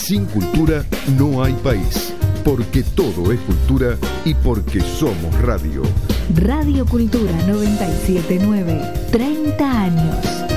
Sin cultura no hay país, porque todo es cultura y porque somos radio. Radio Cultura 979, 30 años.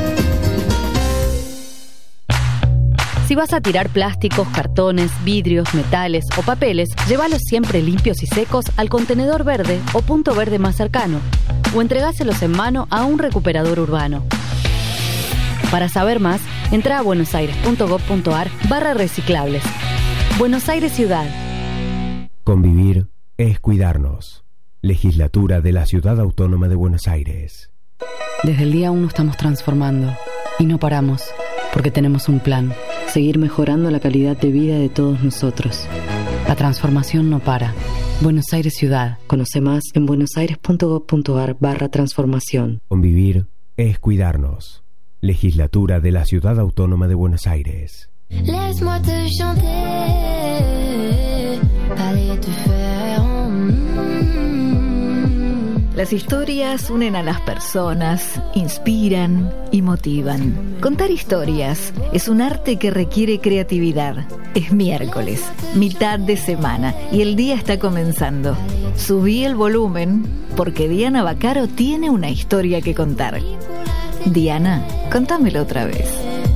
Si vas a tirar plásticos, cartones, vidrios, metales o papeles, llévalos siempre limpios y secos al contenedor verde o punto verde más cercano, o entregáselos en mano a un recuperador urbano. Para saber más, entra a buenosaires.gov.ar/reciclables. Buenos Aires Ciudad. Convivir es cuidarnos. Legislatura de la Ciudad Autónoma de Buenos Aires. Desde el día 1 estamos transformando y no paramos, porque tenemos un plan: seguir mejorando la calidad de vida de todos nosotros. La transformación no para. Buenos Aires Ciudad. Conoce más en buenosaires.gov.ar/transformación. Convivir es cuidarnos. Legislatura de la Ciudad Autónoma de Buenos Aires. Laisse-moi te chanter, parler te faire. Las historias unen a las personas, inspiran y motivan. Contar historias es un arte que requiere creatividad. Es miércoles, mitad de semana, y el día está comenzando. Subí el volumen porque Diana Baccaro tiene una historia que contar. Diana, contámelo otra vez.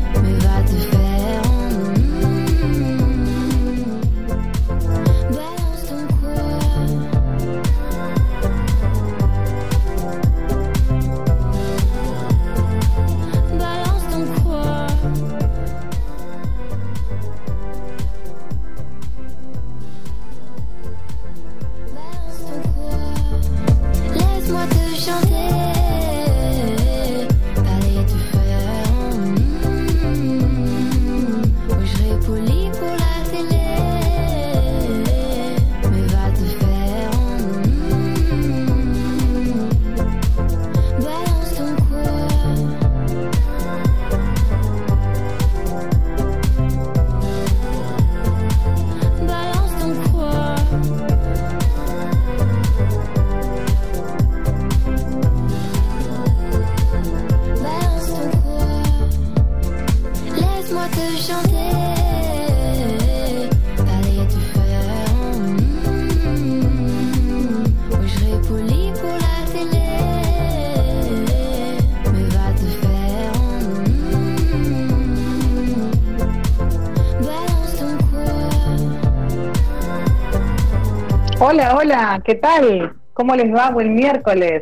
Hola, ¿qué tal? ¿Cómo les va? Buen miércoles.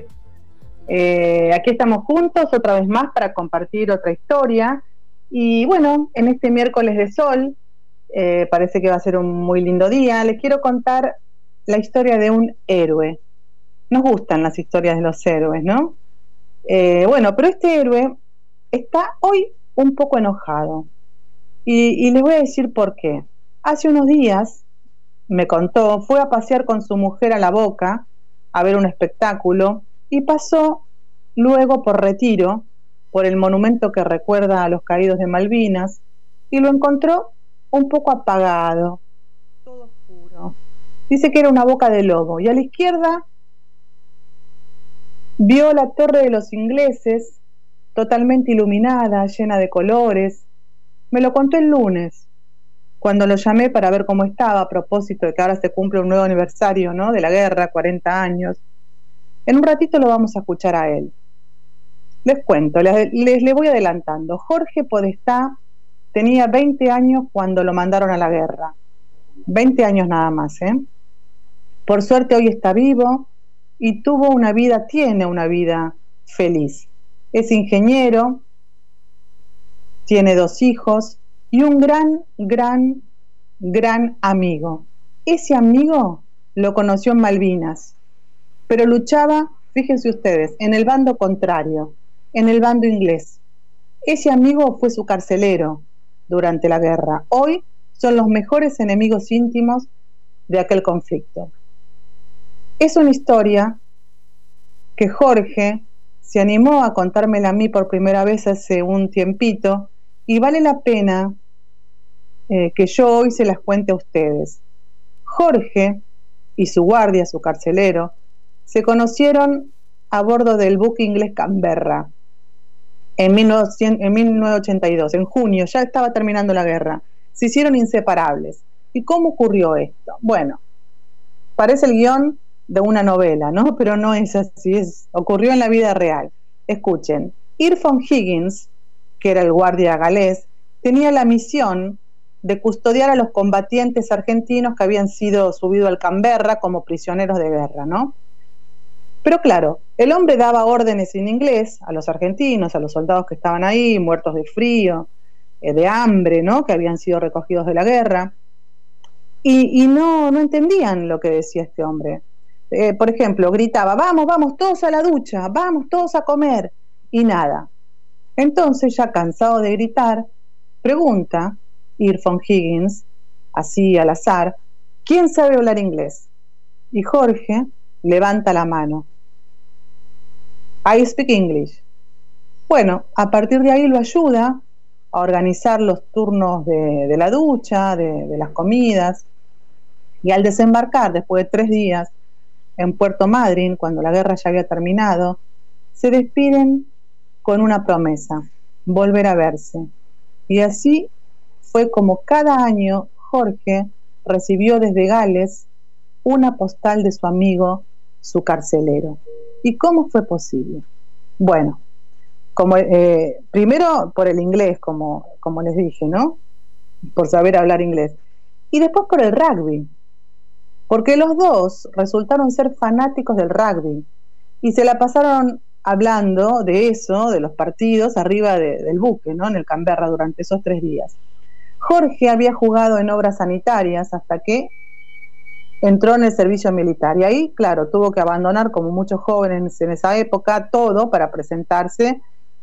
Aquí estamos juntos otra vez más para compartir otra historia. Y bueno, en este miércoles de sol, parece que va a ser un muy lindo día. Les quiero contar la historia de un héroe. Nos gustan las historias de los héroes, ¿no? Bueno, pero este héroe está hoy un poco enojado. Y les voy a decir por qué. Hace unos días, me contó, fue a pasear con su mujer a La Boca a ver un espectáculo y pasó luego por Retiro, por el monumento que recuerda a los caídos de Malvinas, y lo encontró un poco apagado, todo oscuro. Dice que era una boca de lobo, y a la izquierda vio la Torre de los Ingleses, totalmente iluminada, llena de colores. Me lo contó el lunes, cuando lo llamé para ver cómo estaba, a propósito de que ahora se cumple un nuevo aniversario, ¿no?, de la guerra, 40 años. En un ratito lo vamos a escuchar a él. Les cuento, les voy adelantando. Jorge Podestá tenía 20 años cuando lo mandaron a la guerra. 20 años nada más, ¿eh? Por suerte hoy está vivo y tiene una vida feliz. Es ingeniero, tiene 2 hijos, y un gran amigo. Ese amigo lo conoció en Malvinas, pero luchaba, fíjense ustedes, en el bando contrario, en el bando inglés. Ese amigo fue su carcelero durante la guerra. Hoy son los mejores enemigos íntimos de aquel conflicto. Es una historia que Jorge se animó a contármela a mí por primera vez hace un tiempito, y vale la pena que yo hoy se las cuente a ustedes. Jorge y su guardia, su carcelero, se conocieron a bordo del buque inglés Canberra en 1982, en junio, ya estaba terminando la guerra. se hicieron inseparables. ¿Y cómo ocurrió esto? Bueno, parece el guión de una novela, ¿no? Pero no es así, ocurrió en la vida real. Escuchen, Irfan Higgins, que era el guardia galés, tenía la misión de custodiar a los combatientes argentinos que habían sido subidos al Canberra como prisioneros de guerra, ¿no? Pero claro, el hombre daba órdenes en inglés a los argentinos, a los soldados que estaban ahí, muertos de frío, de hambre, ¿no? Que habían sido recogidos de la guerra, y no entendían lo que decía este hombre. Por ejemplo, gritaba, vamos todos a la ducha, vamos todos a comer, y nada. Entonces, ya cansado de gritar, pregunta Irfan Higgins, así al azar, ¿quién sabe hablar inglés? Y Jorge levanta la mano. I speak English. Bueno, a partir de ahí lo ayuda a organizar los turnos de la ducha, de las comidas, y al desembarcar después de 3 días en Puerto Madryn, cuando la guerra ya había terminado, se despiden con una promesa, volver a verse. Y así fue como cada año Jorge recibió desde Gales una postal de su amigo, su carcelero. ¿Y cómo fue posible? Bueno, primero por el inglés, como les dije, ¿no? Por saber hablar inglés. Y después por el rugby, porque los dos resultaron ser fanáticos del rugby y se la pasaron hablando de eso, de los partidos, arriba del buque, ¿no? En el Canberra durante esos 3 días. Jorge había jugado en obras sanitarias hasta que entró en el servicio militar y ahí, claro, tuvo que abandonar, como muchos jóvenes en esa época, todo para presentarse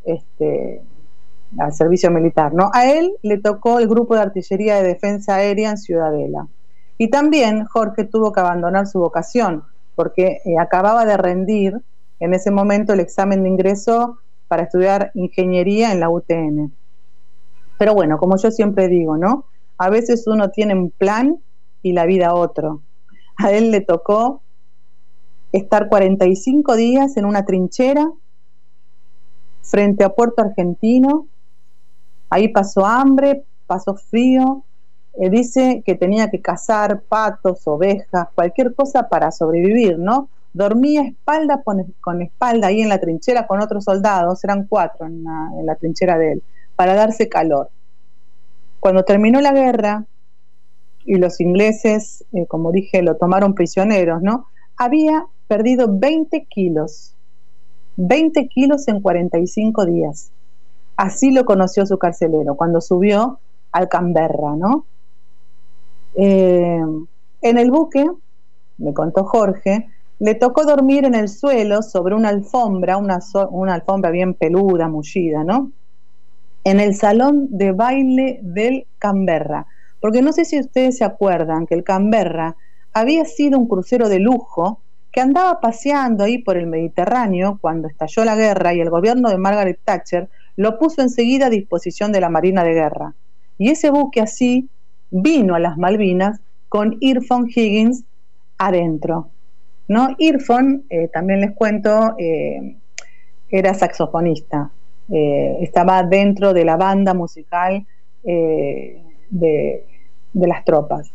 al servicio militar, ¿no? A él le tocó el grupo de artillería de defensa aérea en Ciudadela. Y también Jorge tuvo que abandonar su vocación porque acababa de rendir en ese momento el examen de ingreso para estudiar ingeniería en la UTN. Pero bueno, como yo siempre digo, ¿no? A veces uno tiene un plan y la vida otro. A él le tocó estar 45 días en una trinchera frente a Puerto Argentino. Ahí pasó hambre, pasó frío. Dice que tenía que cazar patos, ovejas, cualquier cosa para sobrevivir, ¿no? Dormía espalda con espalda ahí en la trinchera con otros soldados, eran 4 en la trinchera de él, para darse calor. Cuando terminó la guerra y los ingleses, como dije, lo tomaron prisioneros, ¿no? Había perdido 20 kilos en 45 días. Así lo conoció su carcelero, cuando subió al Canberra, ¿no? En el buque, me contó Jorge, le tocó dormir en el suelo sobre una alfombra, una alfombra bien peluda, mullida, ¿no? En el salón de baile del Canberra. Porque no sé si ustedes se acuerdan que el Canberra había sido un crucero de lujo que andaba paseando ahí por el Mediterráneo cuando estalló la guerra y el gobierno de Margaret Thatcher lo puso enseguida a disposición de la Marina de Guerra. Y ese buque así vino a las Malvinas con Irfan Higgins adentro, ¿no? Irfan, también les cuento, era saxofonista, estaba dentro de la banda musical de las tropas.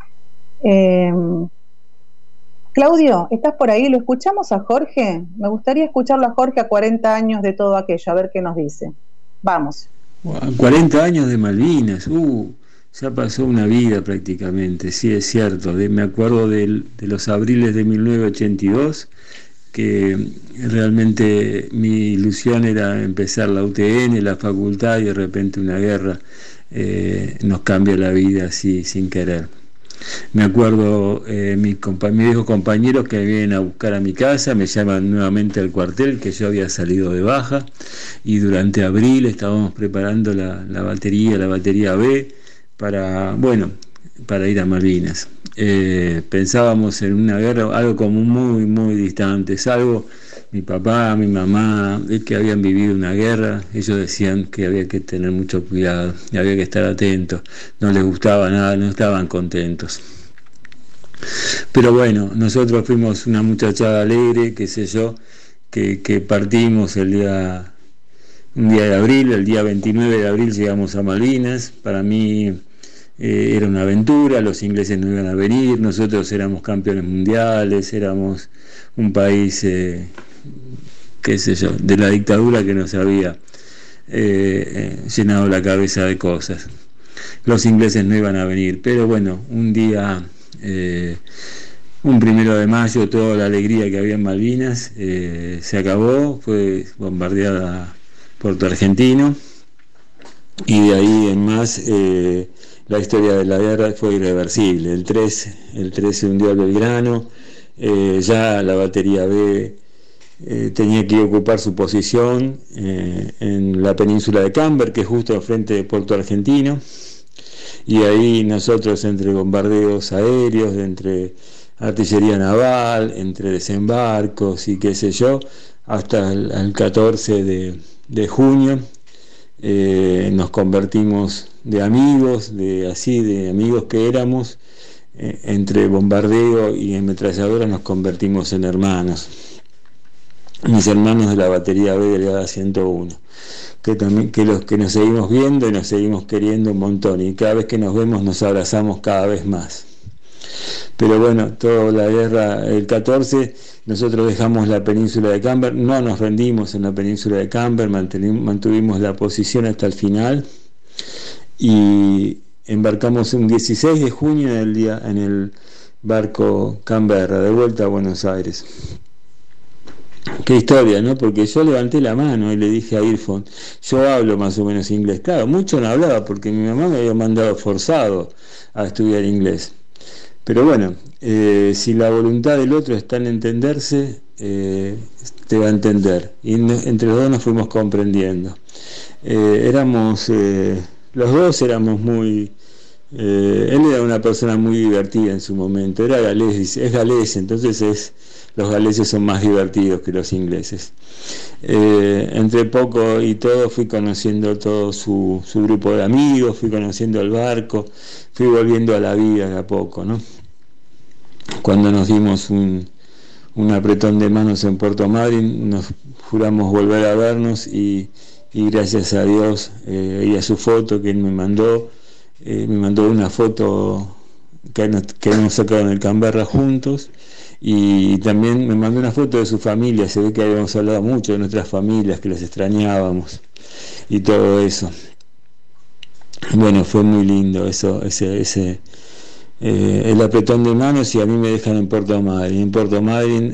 Claudio, ¿estás por ahí? ¿Lo escuchamos a Jorge? Me gustaría escucharlo a Jorge a 40 años de todo aquello, a ver qué nos dice. Vamos. 40 años de Malvinas, ya pasó una vida prácticamente, sí, es cierto. Me acuerdo de los abriles de 1982, que realmente mi ilusión era empezar la UTN, la facultad, y de repente una guerra nos cambia la vida así sin querer. Me acuerdo mis viejos compañeros que me vienen a buscar a mi casa, me llaman nuevamente al cuartel, que yo había salido de baja, y durante abril estábamos preparando la batería B para ir a Malvinas. Pensábamos en una guerra, algo como muy, muy distante, salvo mi papá, mi mamá, que habían vivido una guerra. Ellos decían que había que tener mucho cuidado, y había que estar atentos, no les gustaba nada, no estaban contentos. Pero bueno, nosotros fuimos una muchachada alegre, qué sé yo, que partimos un día de abril, el día 29 de abril llegamos a Malvinas. Para mí era una aventura, los ingleses no iban a venir, nosotros éramos campeones mundiales, éramos un país, qué sé yo, de la dictadura que nos había llenado la cabeza de cosas. Los ingleses no iban a venir, pero bueno, un día, un 1 de mayo, toda la alegría que había en Malvinas se acabó, fue bombardeada Puerto Argentino, y de ahí en más la historia de la guerra fue irreversible. El 3 se hundió el Belgrano, ya la batería B tenía que ocupar su posición en la península de Camber, que es justo al frente de Puerto Argentino, y ahí nosotros, entre bombardeos aéreos, entre artillería naval, entre desembarcos y qué sé yo, hasta el 14 de junio nos convertimos de amigos, de amigos que éramos, entre bombardeo y ametralladora nos convertimos en hermanos. Mis hermanos de la batería B Brigada 101, que los que nos seguimos viendo y nos seguimos queriendo un montón, y cada vez que nos vemos nos abrazamos cada vez más. Pero bueno, toda la guerra, el 14, nosotros dejamos la península de Camber, no nos rendimos en la península de Camber, mantuvimos la posición hasta el final, y embarcamos un 16 de junio en el barco Canberra, de vuelta a Buenos Aires. Qué historia, ¿no? Porque yo levanté la mano y le dije a Irfan, yo hablo más o menos inglés. Claro, mucho no hablaba porque mi mamá me había mandado forzado a estudiar inglés. Pero bueno, si la voluntad del otro está en entenderse, te va a entender. Y entre los dos nos fuimos comprendiendo. Los dos éramos muy... él era una persona muy divertida en su momento, era galés, es galés, entonces los galeses son más divertidos que los ingleses. Entre poco y todo fui conociendo todo su grupo de amigos, fui conociendo el barco, fui volviendo a la vida de a poco, ¿no? Cuando nos dimos un apretón de manos en Puerto Madryn, nos juramos volver a vernos, y gracias a Dios y a su foto que él me mandó una foto que hemos sacado en el Canberra juntos, y también me mandó una foto de su familia. Se ve que habíamos hablado mucho de nuestras familias, que las extrañábamos y todo eso. Bueno, fue muy lindo eso, el apretón de manos, y a mí me dejan en Puerto Madryn. En Puerto Madryn,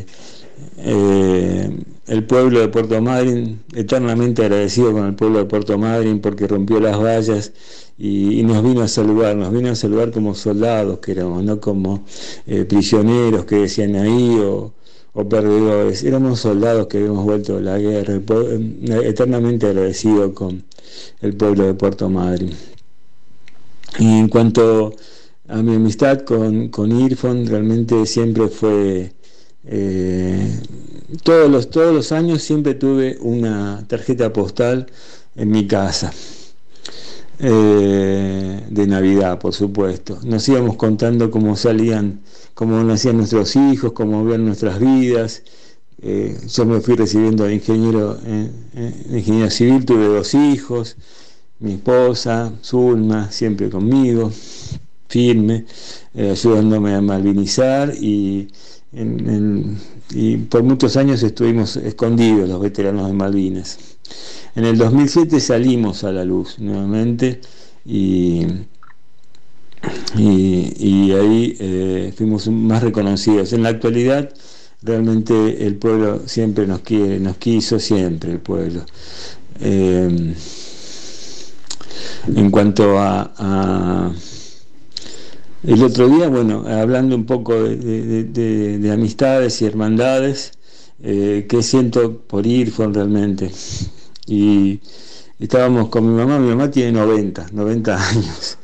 el pueblo de Puerto Madryn, eternamente agradecido con el pueblo de Puerto Madryn, porque rompió las vallas y nos vino a saludar como soldados que éramos, no como prisioneros que decían ahí, o perdedores. Éramos soldados que habíamos vuelto de la guerra, eternamente agradecido con el pueblo de Puerto Madryn. Y en cuanto a mi amistad con Irfan, realmente siempre fue... todos los años siempre tuve una tarjeta postal en mi casa, de Navidad, por supuesto. Nos íbamos contando cómo nacían nuestros hijos, cómo vivían nuestras vidas. Yo me fui recibiendo de ingeniero civil, tuve 2 hijos, mi esposa Zulma siempre conmigo, firme, ayudándome a malvinizar, y por muchos años estuvimos escondidos los veteranos de Malvinas. En el 2007 salimos a la luz nuevamente, y ahí fuimos más reconocidos. En la actualidad realmente el pueblo siempre nos quiere, nos quiso siempre el pueblo. En cuanto a el otro día, bueno, hablando un poco de amistades y hermandades, que siento por Irfan realmente. Y estábamos con mi mamá tiene 90 años,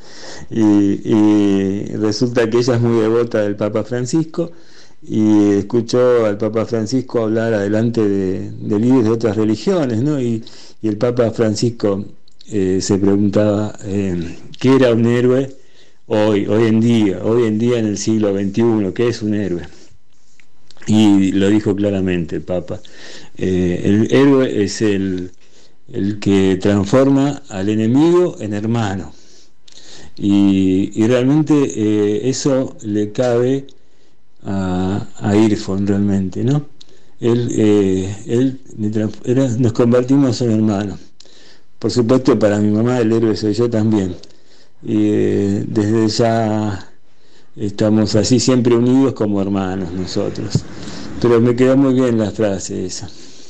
y resulta que ella es muy devota del Papa Francisco, y escuchó al Papa Francisco hablar adelante de líderes de otras religiones, ¿no? Y el Papa Francisco se preguntaba qué era un héroe hoy en día en el siglo XXI, ¿qué es un héroe? Y lo dijo claramente el Papa. El héroe es el que transforma al enemigo en hermano, Y realmente eso le cabe a Irfan realmente, ¿no? Nos convertimos en hermanos. Por supuesto, para mi mamá el héroe soy yo también. Y desde ya estamos así siempre unidos como hermanos nosotros. Pero me quedó muy bien la frase esa.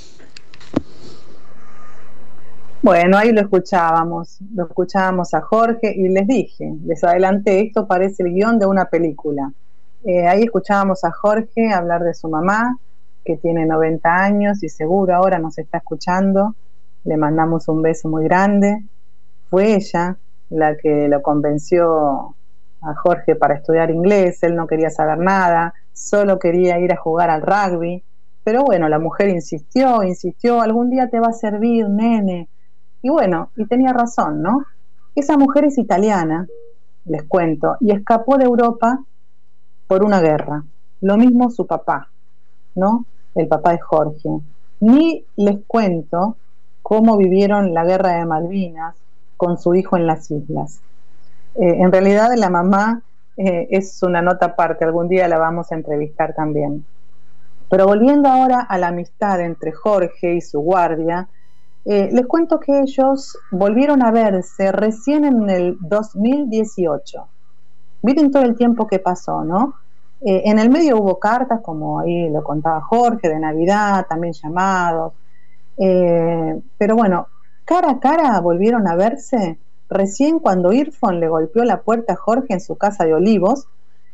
Bueno, ahí lo escuchábamos a Jorge y les adelanté, esto parece el guión de una película. Ahí escuchábamos a Jorge hablar de su mamá, que tiene 90 años y seguro ahora nos está escuchando. Le mandamos un beso muy grande. Fue ella la que lo convenció a Jorge para estudiar inglés. Él no quería saber nada, solo quería ir a jugar al rugby. Pero bueno, la mujer insistió, algún día te va a servir, nene. Y bueno, y tenía razón, ¿no? Esa mujer es italiana, les cuento, y escapó de Europa por una guerra. Lo mismo su papá, ¿no? El papá de Jorge. Ni les cuento cómo vivieron la guerra de Malvinas con su hijo en las islas. En realidad la mamá es una nota aparte, algún día la vamos a entrevistar también. Pero volviendo ahora a la amistad entre Jorge y su guardia, les cuento que ellos volvieron a verse recién en el 2018. Miren todo el tiempo que pasó, ¿no? En el medio hubo cartas, como ahí lo contaba Jorge, de Navidad, también llamados. Pero bueno, cara a cara volvieron a verse recién cuando Irfan le golpeó la puerta a Jorge en su casa de Olivos,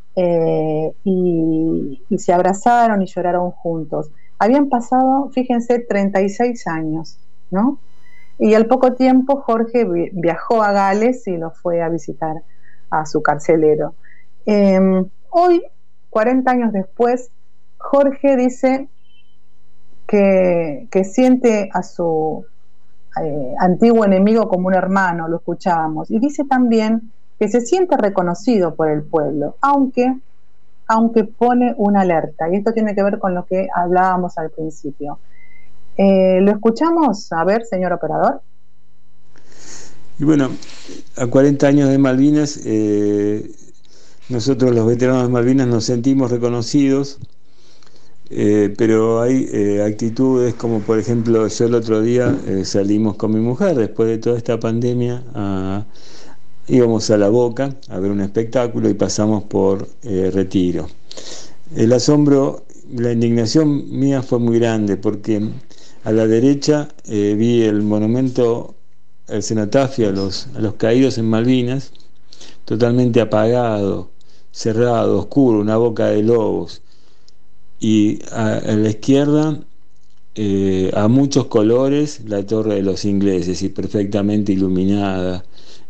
y se abrazaron y lloraron juntos. Habían pasado, fíjense, 36 años, ¿no? Y al poco tiempo Jorge viajó a Gales y lo fue a visitar a su carcelero. Hoy, 40 años después, Jorge dice que siente a su antiguo enemigo como un hermano, lo escuchábamos, y dice también que se siente reconocido por el pueblo, aunque pone una alerta, y esto tiene que ver con lo que hablábamos al principio. ¿Lo escuchamos? A ver, señor operador. Y bueno, a 40 años de Malvinas, nosotros los veteranos de Malvinas nos sentimos reconocidos, pero hay actitudes como, por ejemplo, yo el otro día salimos con mi mujer después de toda esta pandemia, íbamos a La Boca a ver un espectáculo y pasamos por Retiro. El asombro, la indignación mía fue muy grande porque a la derecha vi el monumento, el cenotafio a los caídos en Malvinas, totalmente apagado, cerrado, oscuro, una boca de lobos. Y a la izquierda, a muchos colores, la Torre de los Ingleses, y perfectamente iluminada,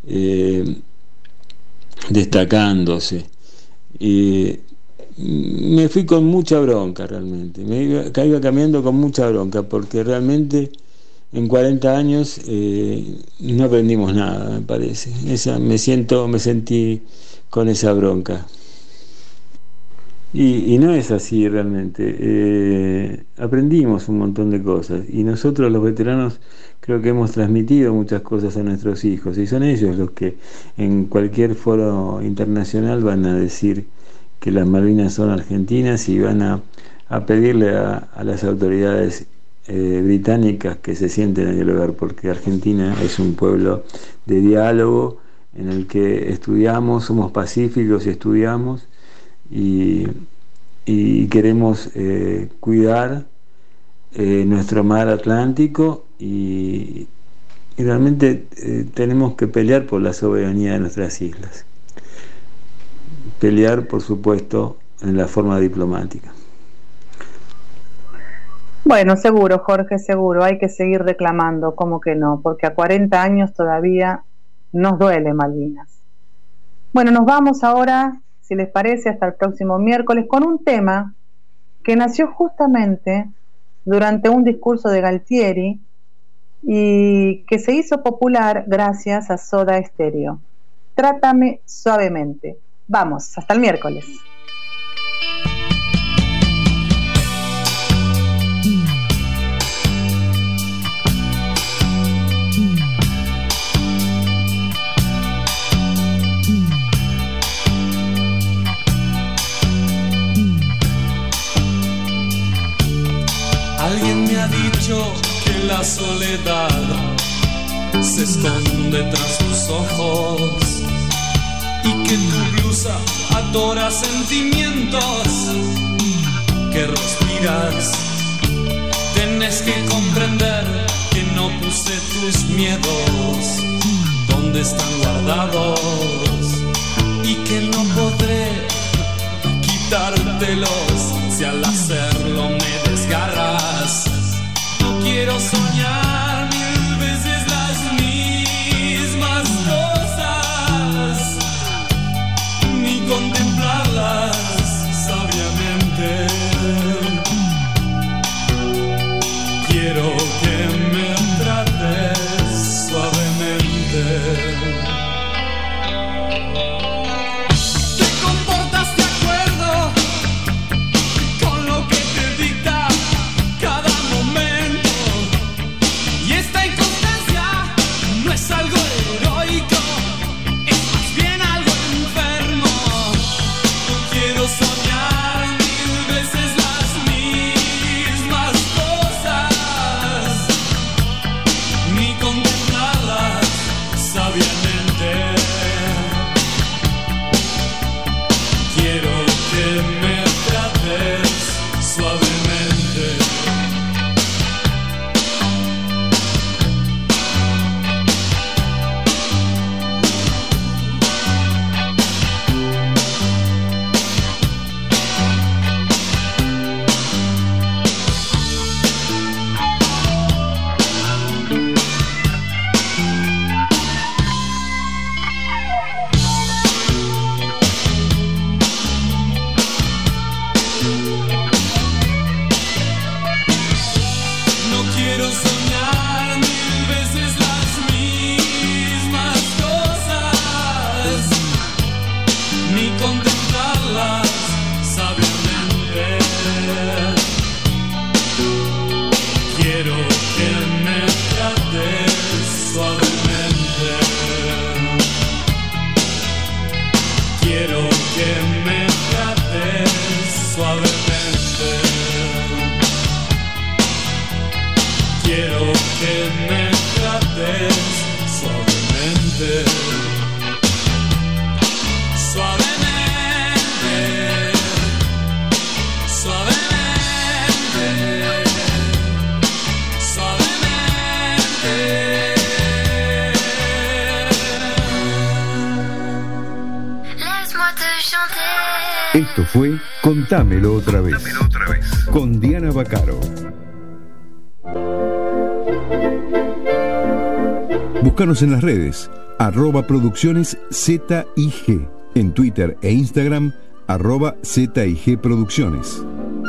destacándose. Me fui con mucha bronca realmente, iba caminando con mucha bronca, porque realmente en 40 años no aprendimos nada, me parece. Me sentí con esa bronca. Y no es así realmente. Aprendimos un montón de cosas, y nosotros los veteranos creo que hemos transmitido muchas cosas a nuestros hijos, y son ellos los que en cualquier foro internacional van a decir que las Malvinas son argentinas, y van a pedirle a las autoridades británicas que se sienten a dialogar, porque Argentina es un pueblo de diálogo en el que estudiamos, somos pacíficos y estudiamos, y queremos cuidar nuestro mar Atlántico, y realmente tenemos que pelear por la soberanía de nuestras islas. Pelear, por supuesto, en la forma diplomática. Bueno, seguro, Jorge, seguro, hay que seguir reclamando, ¿cómo que no? Porque a 40 años todavía nos duele Malvinas. Bueno, nos vamos ahora, si les parece, hasta el próximo miércoles con un tema que nació justamente durante un discurso de Galtieri y que se hizo popular gracias a Soda Stereo. Trátame suavemente. Vamos, hasta el miércoles. dicho que la soledad se esconde tras tus ojos y que tu blusa adora sentimientos que respiras. Tenés que comprender que no puse tus miedos donde están guardados y que no podré quitártelos si al hacerlo me desgarras. No quiero soñar 1000 veces las mismas cosas, ni contemplarlas sabiamente. Quiero que me trates suavemente. Esto fue Contámelo otra vez, con Diana Baccaro. Búscanos en las redes, @producciones ZIG, en Twitter e Instagram, @ZIG Producciones.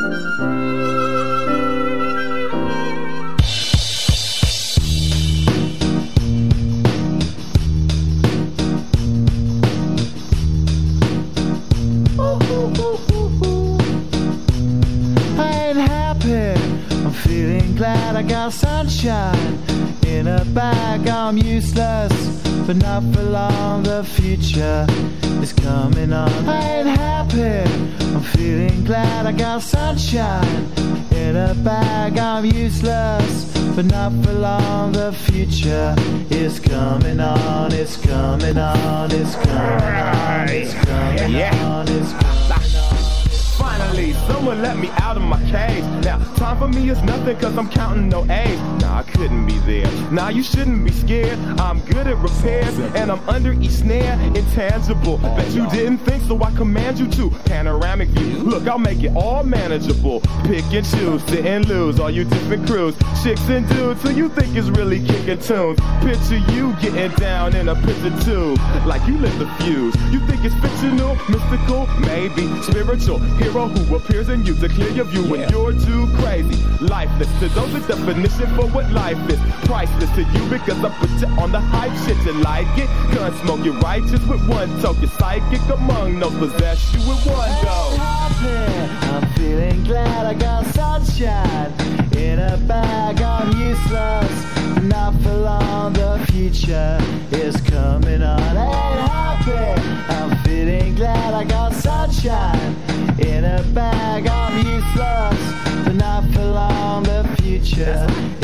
I got sunshine in a bag. I'm useless, but not for long. The future is coming on. I ain't happy. I'm feeling glad. I got sunshine in a bag. I'm useless, but not for long. The future is coming on. It's coming on. It's coming on. It's coming on. It's coming on. Finally, someone let me out of my cage. Now, time for me is nothing cause I'm counting no A's. Nah, I couldn't be there. Nah, you shouldn't be scared. I'm good at repairs and I'm under each snare. Intangible, bet you didn't think, so I command you to. Panoramic view, look, I'll make it all manageable. Pick and choose, sit and lose, all you different crews. Chicks and dudes who you think is really kicking tunes. Picture you getting down in a picture tube, like you lit the fuse. You think it's fictional, mystical, maybe spiritual. Hero who appears in you to clear your view when you're too crazy. Lifeless, to those the definition for what life is. Priceless to you because I put you on the hype shit. You like it? Gun smoke, you're righteous with one toke. You're psychic among those, possess you with one go. I'm feeling glad. I got sunshine in a bag. I'm useless, not for long. The future is coming on. Ain't happy. I'm feeling glad. I got sunshine in a bag. I'm useless, but not for long. The future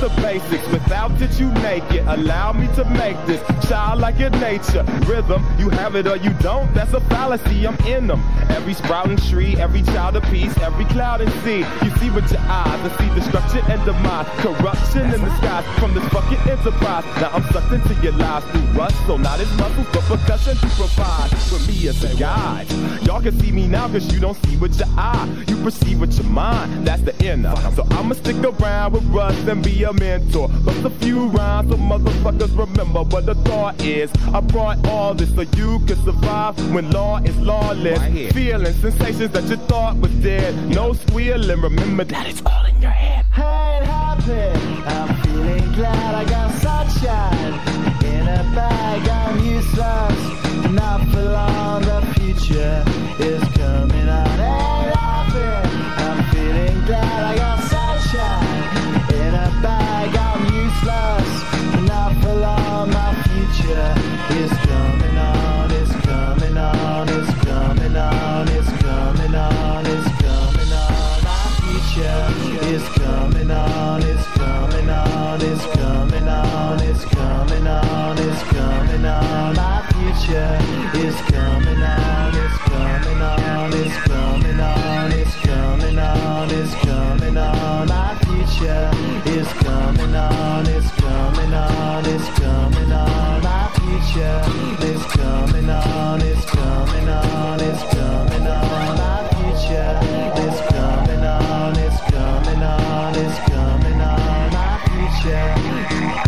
the basics. Without it, you naked. Allow me to make this childlike in nature. Rhythm, you have it or you don't. That's a fallacy. I'm in them. Every sprouting tree, every child of peace, every cloud and sea. You see with your eyes, I see destruction and demise, corruption in the skies from this fucking enterprise. Now I'm sucked into your lives through rust, so not as muscles, but percussion to provide for me as a guide. Y'all can see me now, cause you don't see with your eye. You perceive with your mind, that's the inner. So I'ma stick around with Russ and be a mentor. Bust a few rhymes so motherfuckers remember what the thought is. I brought all this so you can survive when law is lawless. Right, feeling sensations that you thought was dead. No squealing, remember that it's all in your head. I ain't happy, I'm feeling glad I got sunshine in a bag. I'm useless, not for long, the future is coming on. Ain't happy, I'm feeling glad I got sunshine in a bag. I'm useless, not for long, my future is coming on. It's coming on, it's coming on, it's coming on, it's coming on. My future is coming on, it's coming on, it's coming on, it's coming on, it's coming on. My future is coming on, it's coming on, it's coming on, it's coming on, it's coming on. My future is coming on, it's coming on, it's coming on. My future is coming on, it's coming on, it's coming on. My future is coming on, it's coming on, it's coming on. My future.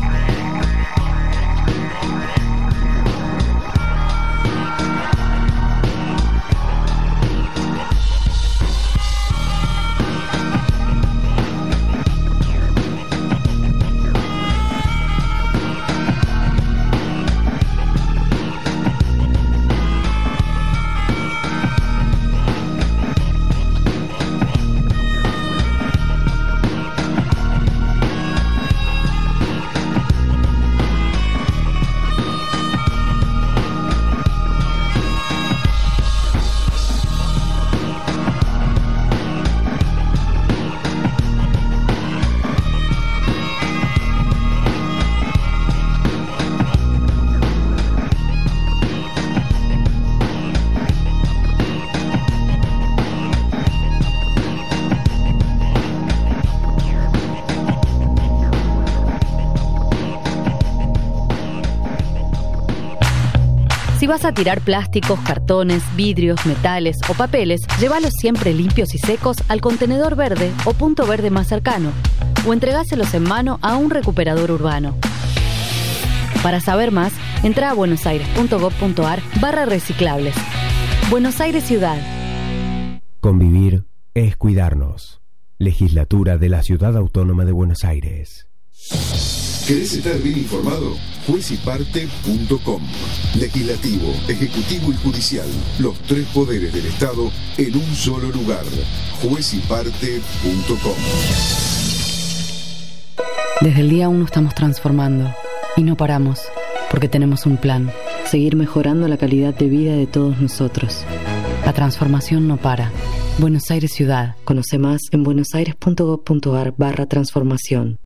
Si vas a tirar plásticos, cartones, vidrios, metales o papeles, llévalos siempre limpios y secos al contenedor verde o punto verde más cercano, o entregáselos en mano a un recuperador urbano. Para saber más, entra a buenosaires.gov.ar/reciclables. Buenos Aires Ciudad. Convivir es cuidarnos. Legislatura de la Ciudad Autónoma de Buenos Aires. ¿Querés estar bien informado? Juezyparte.com. Legislativo, Ejecutivo y Judicial. Los tres poderes del Estado en un solo lugar. Juezyparte.com. Desde el día 1 estamos transformando y no paramos porque tenemos un plan. Seguir mejorando la calidad de vida de todos nosotros. La transformación no para. Buenos Aires Ciudad. Conoce más en buenosaires.gov.ar/transformación.